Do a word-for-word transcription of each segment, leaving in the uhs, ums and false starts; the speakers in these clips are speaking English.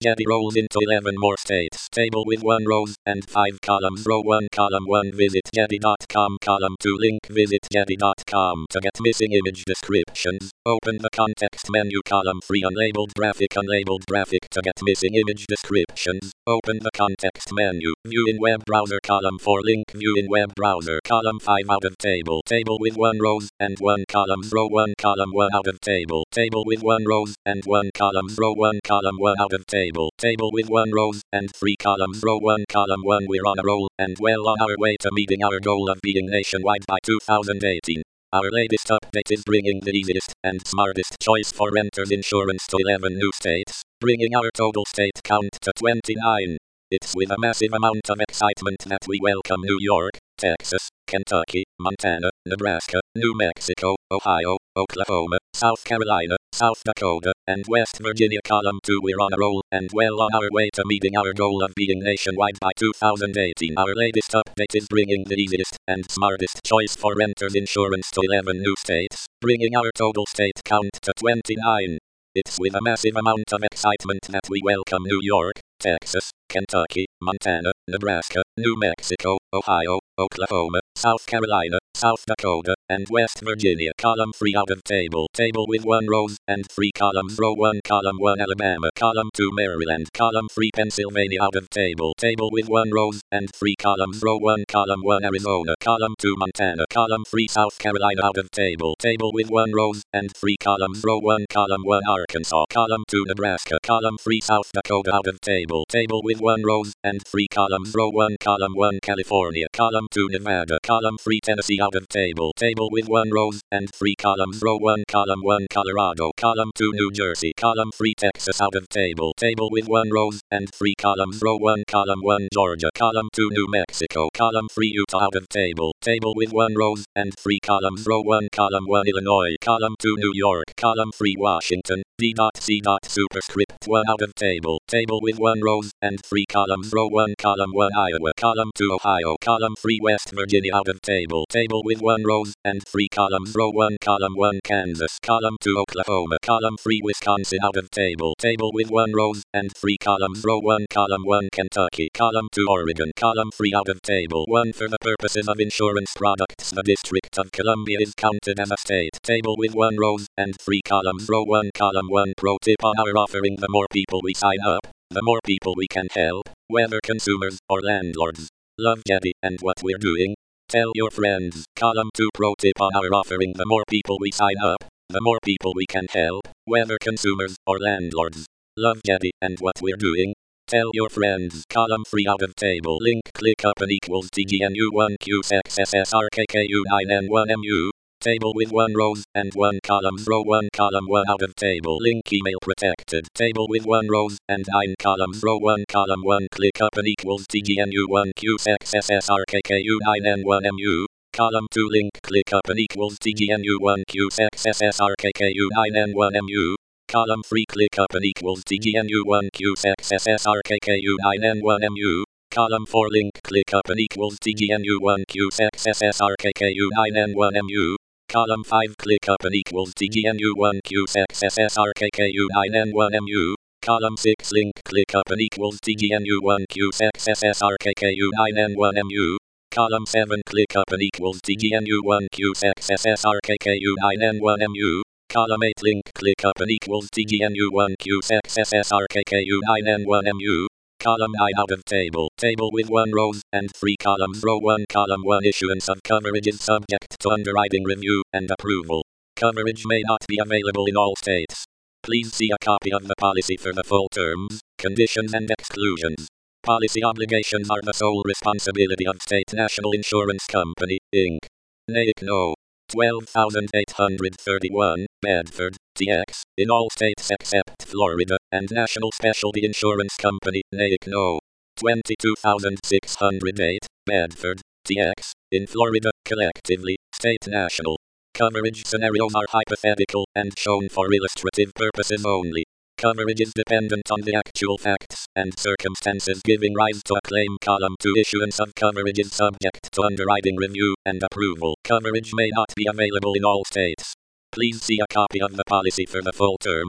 Getty rolls into eleven more states. Table with one rows and five columns. Row one, column one. Visit getty dot com. Column two. Link. Visit getty dot com to get missing image descriptions. Open the context menu. Column three. Unlabeled graphic. Unlabeled graphic to get missing image descriptions. Open the context menu. View in web browser. Column four. Link. View in web browser. Column five. Out of table. Table with one rows and one columns. Row one, column one. Out of table. Table with one rows and one columns. Row one, column one. Out of table. Table with one rows and three columns. Row one, column one. We're on a roll and well on our way to meeting our goal of being nationwide by two thousand eighteen. Our latest update is bringing the easiest and smartest choice for renters insurance to eleven new states, bringing our total state count to twenty-nine. It's with a massive amount of excitement that we welcome New York, Texas, Kentucky, Montana, Nebraska, New Mexico, Ohio, Oklahoma, South Carolina, South Dakota, and West Virginia. Column two. We're on a roll and well on our way to meeting our goal of being nationwide by two thousand eighteen. Our latest update is bringing the easiest and smartest choice for renters insurance to eleven new states, bringing our total state count to twenty-nine. It's with a massive amount of excitement that we welcome New York, Texas, Kentucky, Montana, Nebraska, New Mexico, Ohio, Oklahoma, South Carolina, South Dakota, and West Virginia. Column three. Out of table. Table with one rows and three columns. Row one, column one. Alabama. Column two. Maryland. Column three. Pennsylvania. Out of table. Table with one rows and three columns. Row one, column one. Arizona. Column two. Montana. Column three. South Carolina. Out of table. Table with one rows and three columns. Row one, column one. Arkansas. Column two. Nebraska. Column three. South Dakota. Out of table. Table with one rows and three columns. Row one, column one. California. Column two. Nevada. Column three. Tennessee. Out of table. Table with one rows and three columns. Row one, column one. Colorado. Column two. New Jersey. Column three. Texas. Out of table. Table with one rows and three columns. Row one, column one. Georgia. Column two. New Mexico. Column three. Utah. Out of table. Table with one rows and three columns. Row one, column one. Illinois. Column two. New York. Column three. Washington. D C Superscript one. Out of table. Table with one rows and three columns. Row one, column one. Iowa. Column two. Ohio. Column three. West Virginia. Out of table. Table with one rows and three columns. Row one, column one. Kansas. Column two. Oklahoma. Column three. Wisconsin. Out of table. Table with one rows and three columns. Row one, column one. Kentucky. Column two. Oregon. Column three. Out of table one. For the purposes of insurance products, the District of Columbia is counted as a state. Table with one rows and three columns. Row one, column one. Pro tip on our offering: the more people we sign up, the more people we can help, whether consumers or landlords. Love Getty and what we're doing? Tell your friends. Column two. Pro tip on our offering: the more people we sign up, the more people we can help, whether consumers or landlords. Love Getty and what we're doing? Tell your friends. Column three. Out of table. Link. Click up and equals T G N U one Q X S S R K K U nine N one M U. Table with one rows and one columns. Row one, column one. Out of table. Link. Email protected. Table with one rows and nine columns. Row one, column one. Click up and equals T G N U one Q X S S R K K U nine N one M U. Column two. Link. Click up and equals T G N U one Q X S S R K K U nine N one M U. Column three. Click up and equals T G N U one Q X S S R K K U nine N one M U. Column four. Link. Click up and equals T G N U one Q X S S R K K U nine N one M U. Column five. Click up and equals T G N U one Q X S S R K K U nine N one M U. Column six. Link. Click up and equals T G N U one Q X S S R K K U nine N one M U. Column seven. Click up and equals T G N U one Q X S S R K K U nine N one M U. Column eight. Link. Click up and equals T G N U one Q X S S R K K U nine N one M U. Column nine. Out of table. Table with one rows and three columns. Row one, column one. Issuance of coverage is subject to underwriting review and approval. Coverage may not be available in all states. Please see a copy of the policy for the full terms, conditions and exclusions. Policy obligations are the sole responsibility of State National Insurance Company, Incorporated. N A I C No. twelve thousand eight hundred thirty-one, Bedford, T X, in all states except Florida, and National Specialty Insurance Company, N A I C No. twenty-two thousand six hundred eight, Bedford, T X, in Florida, collectively, State National. Coverage scenarios are hypothetical and shown for illustrative purposes only. Coverage is dependent on the actual facts and circumstances giving rise to a claim. Column two. Issuance of coverage is subject to underwriting review and approval. Coverage may not be available in all states. Please see a copy of the policy for the full terms,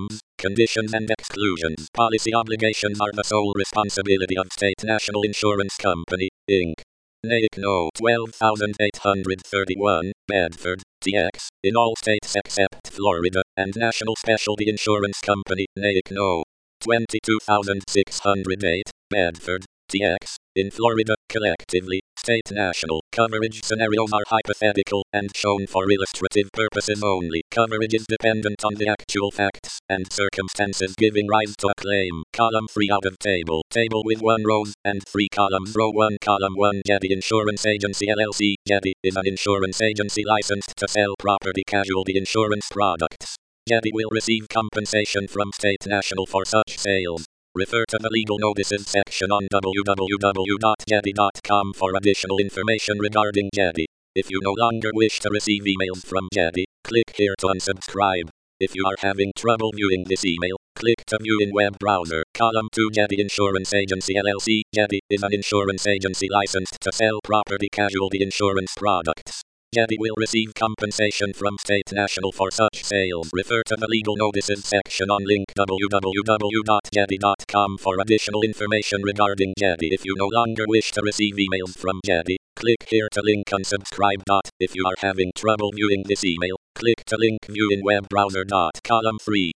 Conditions and exclusions. Policy obligations are the sole responsibility of State National Insurance Company, Incorporated. N A I C No twelve thousand eight hundred thirty-one, Bedford, T X, in all states except Florida, and National Specialty Insurance Company, N A I C No twenty-two thousand six hundred eight, Bedford, T X, in Florida, collectively. State national coverage scenarios are hypothetical and shown for illustrative purposes only. Coverage is dependent on the actual facts and circumstances giving rise to a claim. Column three out of table. Table with one rows and three columns. Row one, column one. Getty Insurance Agency L L C. Getty is an insurance agency licensed to sell property casualty insurance products. Getty will receive compensation from State National for such sales. Refer to the Legal Notices section on w w w dot getty dot com for additional information regarding Getty. If you no longer wish to receive emails from Getty, click here to unsubscribe. If you are having trouble viewing this email, click to view in web browser. Column two, Getty Insurance Agency L L C. Getty is an insurance agency licensed to sell property casualty insurance products. Getty will receive compensation from State National for such sales. Refer to the Legal Notices section on link w w w dot getty dot com for additional information regarding Getty. If you no longer wish to receive emails from Getty, click here to link unsubscribe. If you are having trouble viewing this email, click to link view in web browser. Column three.